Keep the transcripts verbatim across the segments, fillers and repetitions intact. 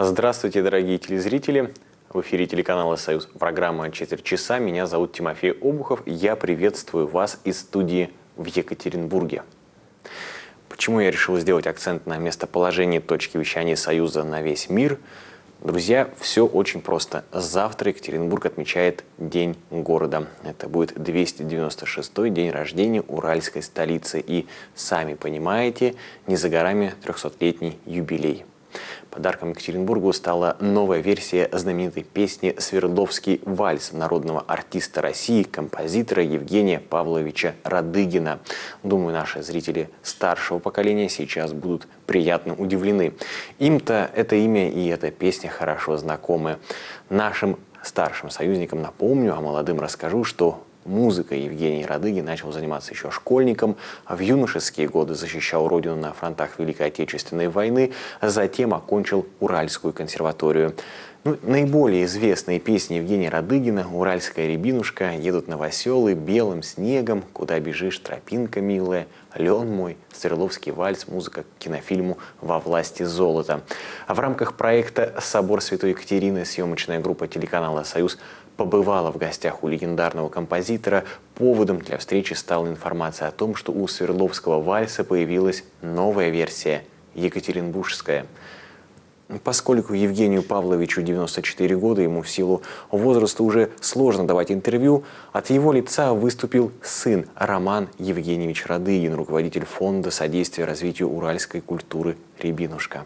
Здравствуйте, дорогие телезрители! В эфире телеканала «Союз» программа «Четверть часа». Меня зовут Тимофей Обухов. Я приветствую вас из студии в Екатеринбурге. Почему я решил сделать акцент на местоположении точки вещания «Союза» на весь мир? Друзья, все очень просто. Завтра Екатеринбург отмечает День города. Это будет двести девяносто шестой день рождения уральской столицы. И, сами понимаете, не за горами трехсотлетний юбилей. Подарком Екатеринбургу стала новая версия знаменитой песни «Свердловский вальс» народного артиста России, композитора Евгения Павловича Радыгина. Думаю, наши зрители старшего поколения сейчас будут приятно удивлены. Им-то это имя и эта песня хорошо знакомы. Нашим старшим союзникам напомню, а молодым расскажу, что музыкой Евгений Радыгин начал заниматься еще школьником, в юношеские годы защищал родину на фронтах Великой Отечественной войны, затем окончил Уральскую консерваторию. Ну, наиболее известные песни Евгения Радыгина «Уральская рябинушка», «Едут новоселы», «Белым снегом», «Куда бежишь, тропинка милая», «Лен мой», «Свердловский вальс», музыка к кинофильму «Во власти золота». А в рамках проекта «Собор Святой Екатерины» съемочная группа телеканала «Союз» побывала в гостях у легендарного композитора. Поводом для встречи стала информация о том, что у Свердловского вальса появилась новая версия – екатеринбургская. Поскольку Евгению Павловичу девяносто четыре года, ему в силу возраста уже сложно давать интервью, от его лица выступил сын Роман Евгеньевич Радыгин, руководитель фонда содействия развитию уральской культуры «Рябинушка».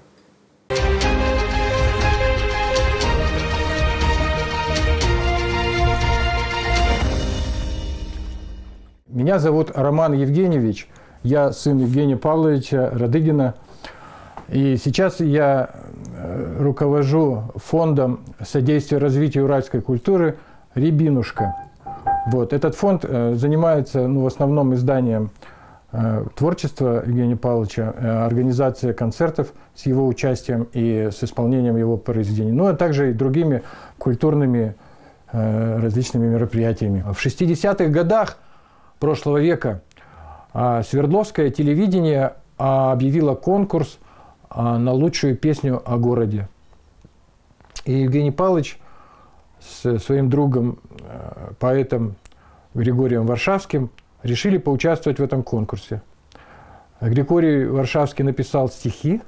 Меня зовут Роман Евгеньевич, я сын Евгения Павловича Радыгина. И сейчас я руковожу фондом содействия развитию уральской культуры «Рябинушка». Вот. Этот фонд занимается ну, в основном изданием творчества Евгения Павловича, организацией концертов с его участием и с исполнением его произведений, ну а также и другими культурными различными мероприятиями. В шестидесятых годах прошлого века Свердловское телевидение объявило конкурс на лучшую песню о городе. И Евгений Павлович с своим другом, поэтом Григорием Варшавским, решили поучаствовать в этом конкурсе. Григорий Варшавский написал стихи,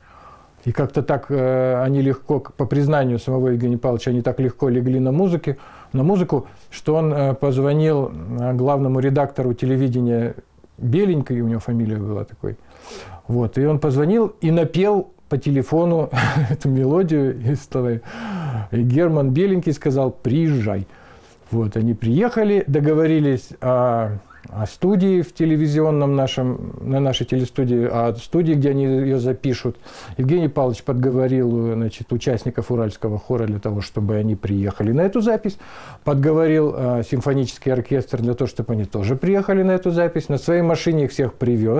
и как-то так они легко, по признанию самого Евгения Павловича, они так легко легли на музыке, на музыку, что он позвонил главному редактору телевидения Беленькой, у него фамилия была такой, вот, и он позвонил и напел по телефону эту мелодию, и Герман Беленький сказал: «Приезжай». Вот, они приехали, договорились о, о студии в телевизионном нашем, на нашей телестудии, о студии, где они ее запишут. Евгений Павлович подговорил, значит, участников Уральского хора для того, чтобы они приехали на эту запись. Подговорил э, симфонический оркестр для того, чтобы они тоже приехали на эту запись. На своей машине их всех привез.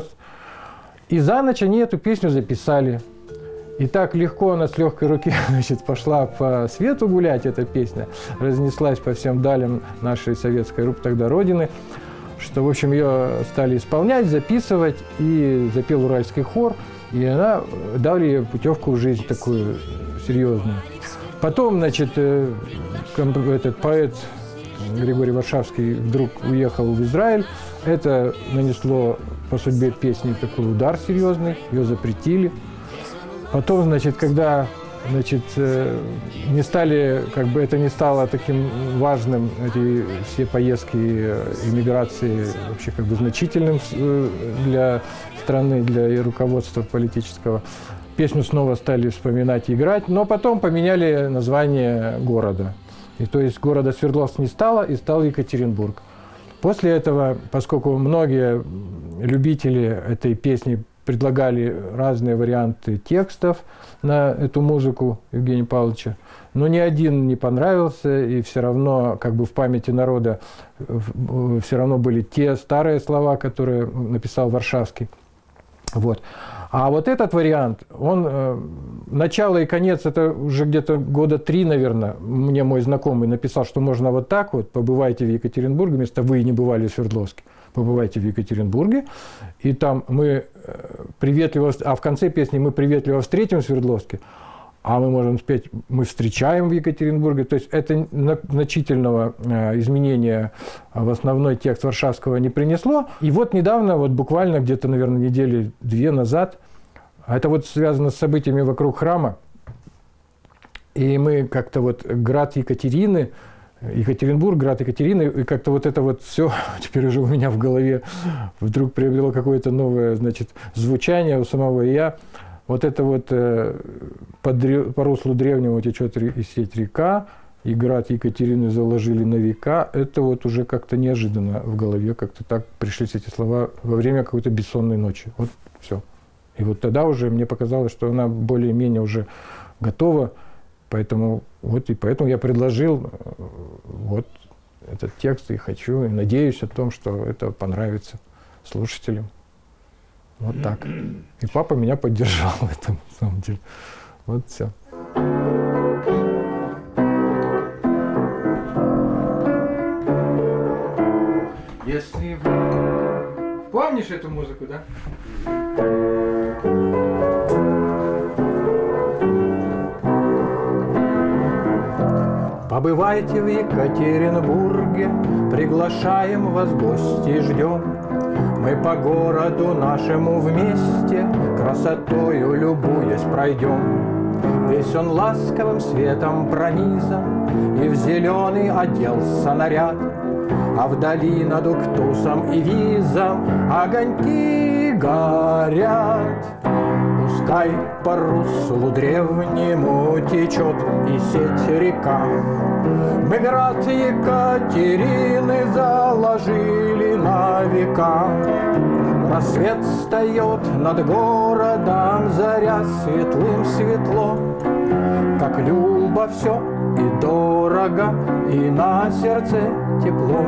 И за ночь они эту песню записали. И так легко она с легкой руки, значит, пошла по свету гулять, эта песня. Разнеслась по всем далям нашей советской тогда родины, что, в общем, ее стали исполнять, записывать, и запел Уральский хор, и она дали ей путевку в жизнь такую серьезную. Потом, значит, этот поэт Григорий Варшавский вдруг уехал в Израиль. Это нанесло по судьбе песни такой удар серьезный, ее запретили. Потом, значит, когда, значит, не стали, как бы это не стало таким важным, эти все поездки эмиграции вообще как бы значительным для страны, для руководства политического, песню снова стали вспоминать и играть, но потом поменяли название города. И то есть города Свердловск не стало, и стал Екатеринбург. После этого, поскольку многие любители этой песни предлагали разные варианты текстов на эту музыку Евгения Павловича, но ни один не понравился, и все равно как бы в памяти народа все равно были те старые слова, которые написал Варшавский. Вот. А вот этот вариант, он э, начало и конец, это уже где-то года три, наверное, мне мой знакомый написал, что можно вот так вот: побывайте в Екатеринбурге, вместо «вы не бывали в Свердловске», побывайте в Екатеринбурге, и там мы приветливо, а в конце песни мы приветливо встретим в Свердловске, а мы можем спеть «Мы встречаем в Екатеринбурге». То есть это значительного изменения в основной текст Варшавского не принесло. И вот недавно, вот буквально где-то, наверное, недели две назад, это вот связано с событиями вокруг храма, и мы как-то вот град Екатерины, Екатеринбург, град Екатерины, и как-то вот это вот все теперь уже у меня в голове вдруг приобрело какое-то новое, значит, звучание у самого и я. Вот это вот э, по, древ, по руслу древнего течет и сеть река, и град Екатерины заложили на века. Это вот уже как-то неожиданно в голове, как-то так пришлись эти слова во время какой-то бессонной ночи. Вот все. И вот тогда уже мне показалось, что она более-менее уже готова, поэтому вот и поэтому я предложил вот этот текст и хочу, и надеюсь о том, что это понравится слушателям. Вот так. И папа меня поддержал в этом, на самом деле. Вот все. Если вы... Помнишь эту музыку, да? Побывайте в Екатеринбурге, приглашаем вас в гости, ждем. Мы по городу нашему вместе, красотою любуясь пройдем. Весь он ласковым светом пронизан, и в зеленый оделся наряд. А вдали над Уктусом и Визом огоньки горят. Пускай по руслу древнему течет и сеть река. Мы град Екатерины заложили на века. Рассвет встает над городом, заря светлым светло. Как любо все и дорого, и на сердце тепло.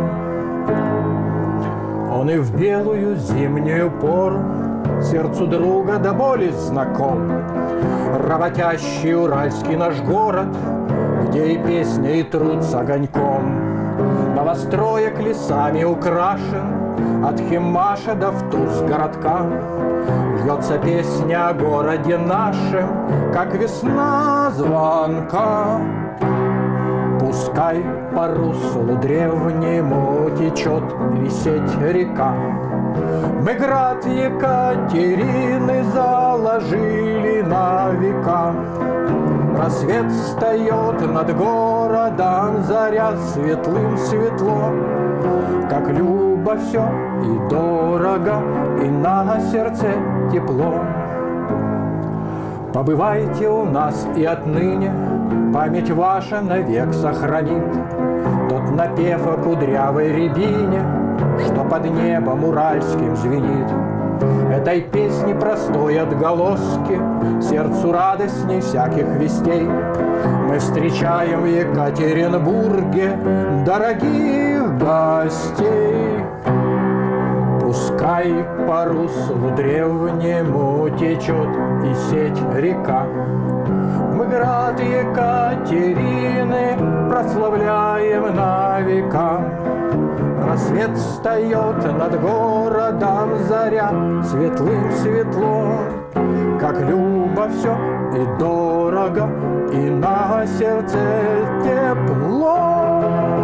Он и в белую зимнюю пору сердцу друга до боли знаком. Работящий уральский наш город, где и песня, и труд с огоньком. Новостроек лесами украшен, от Химаша до Втус городка. Льется песня о городе нашем, как весна звонка. Пускай по руслу древнему течет и сеть река. Мы град Екатерины заложили на века. Рассвет встает над городом, заря светлым светло. Как любо все и дорого, и на сердце тепло. Побывайте у нас и отныне память ваша навек сохранит тот напев о кудрявой рябине, что под небом уральским звенит. Этой песни простой отголоски сердцу радостней всяких вестей. Мы встречаем в Екатеринбурге дорогих гостей. Пускай по руслу древнему течет и сеть река. Мы град Екатерины прославляем на века. Рассвет встает над городом, заря светлым светло. Как любо все и дорого, и на сердце тепло.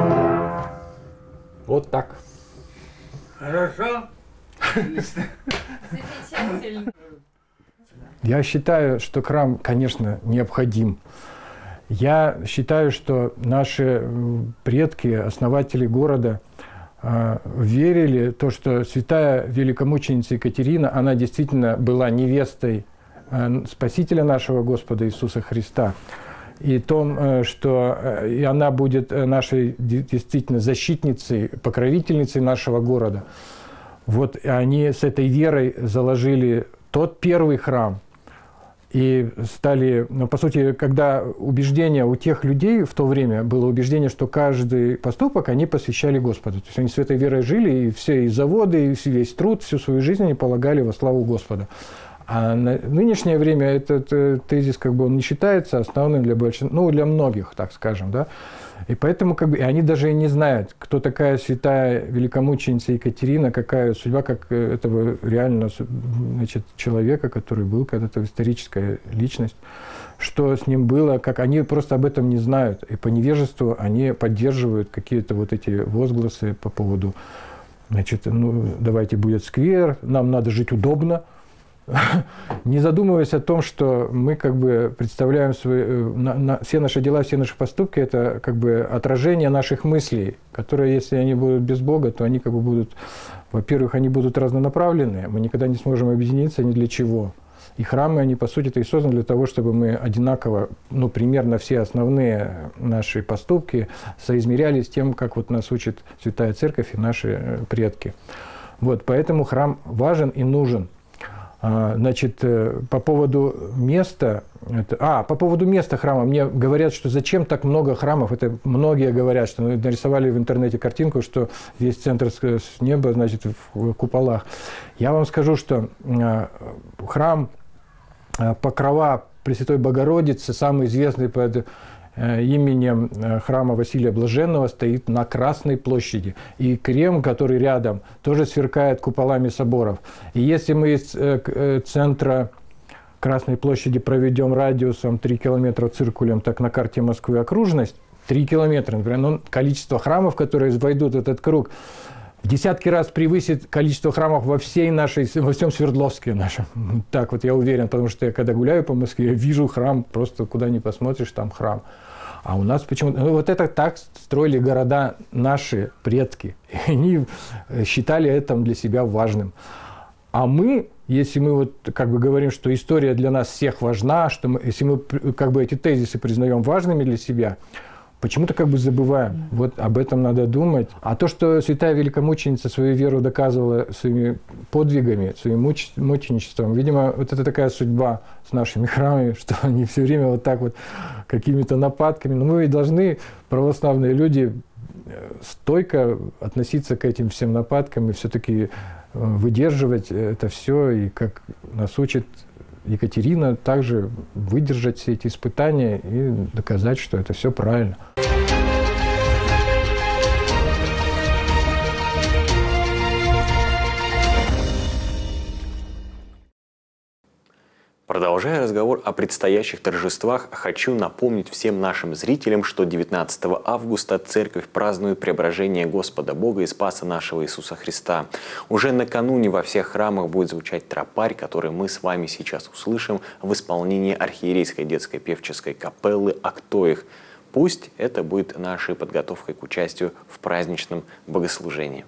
Вот так. Хорошо. Замечательно. Я считаю, что храм, конечно, необходим. Я считаю, что наши предки, основатели города, верили в то, что святая великомученица Екатерина, она действительно была невестой Спасителя нашего Господа Иисуса Христа. И том, что и она будет нашей действительно защитницей, покровительницей нашего города. Вот они с этой верой заложили тот первый храм. И стали, ну, по сути, когда убеждение у тех людей в то время было убеждение, что каждый поступок они посвящали Господу. То есть они с этой верой жили, и все и заводы, и весь труд, всю свою жизнь они полагали во славу Господа. А на нынешнее время этот тезис, как бы, он не считается основным для большинства, ну, для многих, так скажем, да. И поэтому, как бы, и они даже и не знают, кто такая святая великомученица Екатерина, какая судьба, как этого реально, значит, человека, который был когда-то историческая личность. что с ним было, как они просто об этом не знают. И по невежеству они поддерживают какие-то вот эти возгласы по поводу, значит, ну, давайте будет сквер, нам надо жить удобно. Не задумываясь о том, что мы как бы представляем свои, на, на, все наши дела, все наши поступки, это как бы отражение наших мыслей, которые, если они будут без Бога, то они как бы будут, во-первых, они будут разнонаправленные, мы никогда не сможем объединиться ни для чего. И храмы, они, по сути, и созданы для того, чтобы мы одинаково, ну, примерно все основные наши поступки соизмеряли с тем, как вот нас учит Святая Церковь и наши предки. Вот, поэтому храм важен и нужен. Значит, по поводу места, это, а, по поводу места храма, мне говорят, что зачем так много храмов, это многие говорят, что нарисовали в интернете картинку, что весь центр с неба, значит, в куполах. Я вам скажу, что храм Покрова Пресвятой Богородицы, самый известный под именем храма Василия Блаженного, стоит на Красной площади. И Крем, который рядом, тоже сверкает куполами соборов. И если мы из центра Красной площади проведем радиусом три километра циркулем, так на карте Москвы окружность, три километра, например, ну, количество храмов, которые войдут в этот круг, в десятки раз превысит количество храмов во всей нашей, во всем Свердловске нашем. Так вот я уверен, потому что я когда гуляю по Москве, я вижу храм, просто куда ни посмотришь, там храм. А у нас почему-то... Ну, вот это так строили города наши предки. И они считали это для себя важным. А мы, если мы вот как бы говорим, что история для нас всех важна, что мы, если мы как бы эти тезисы признаем важными для себя, почему-то как бы забываем. Вот об этом надо думать. А то, что святая великомученица свою веру доказывала своими подвигами, своим муч... мученичеством, видимо, вот это такая судьба с нашими храмами, что они все время вот так вот какими-то нападками. Но мы и должны, православные люди, стойко относиться к этим всем нападкам и все-таки выдерживать это все. И как нас учит Екатерина, также выдержать все эти испытания и доказать, что это все правильно. Продолжая разговор о предстоящих торжествах, хочу напомнить всем нашим зрителям, что девятнадцатого августа Церковь празднует преображение Господа Бога и Спаса нашего Иисуса Христа. Уже накануне во всех храмах будет звучать тропарь, который мы с вами сейчас услышим в исполнении архиерейской детской певческой капеллы «Актоих». Пусть это будет нашей подготовкой к участию в праздничном богослужении.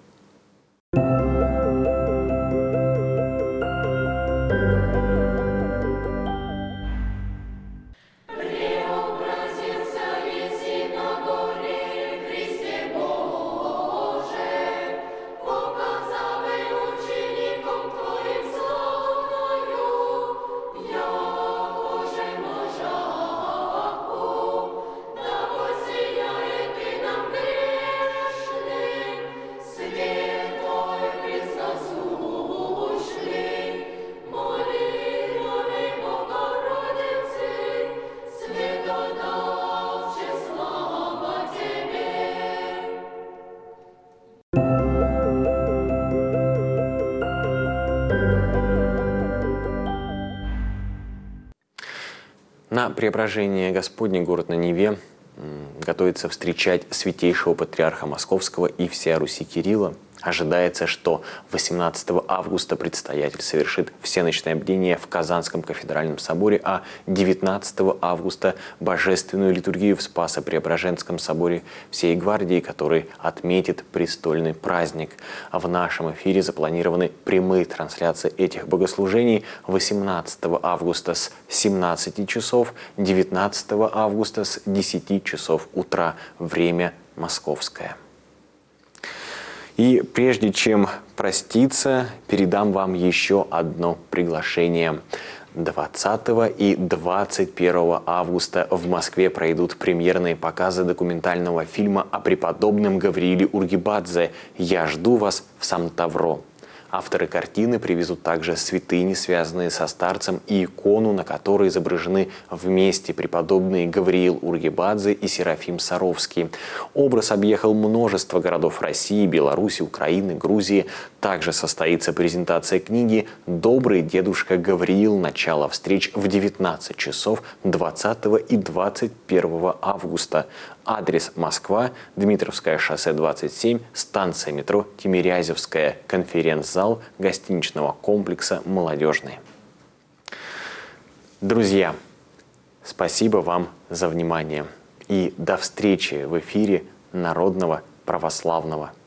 На преображение Господне город на Неве готовится встречать святейшего патриарха Московского и всея Руси Кирилла. Ожидается, что восемнадцатого августа предстоятель совершит всеночное бдение в Казанском кафедральном соборе, а девятнадцатого августа божественную литургию в Спасо-Преображенском соборе всей гвардии, который отметит престольный праздник. А в нашем эфире запланированы прямые трансляции этих богослужений восемнадцатого августа с семнадцати часов, девятнадцатого августа с десяти часов утра, время московское. И прежде чем проститься, передам вам еще одно приглашение. двадцатого и двадцать первого августа в Москве пройдут премьерные показы документального фильма о преподобном Гаврииле Ургибадзе «Я жду вас в Сан-Тавро». Авторы картины привезут также святыни, связанные со старцем, и икону, на которой изображены вместе преподобные Гавриил Ургебадзе и Серафим Саровский. Образ объехал множество городов России, Беларуси, Украины, Грузии. Также состоится презентация книги «Добрый дедушка Гавриил. Начало встреч» в девятнадцать часов двадцатого и двадцать первого августа. Адрес: Москва, Дмитровское шоссе двадцать семь, станция метро Тимирязевская, конференц-зал гостиничного комплекса «Молодежный». Друзья, спасибо вам за внимание и до встречи в эфире Народного православного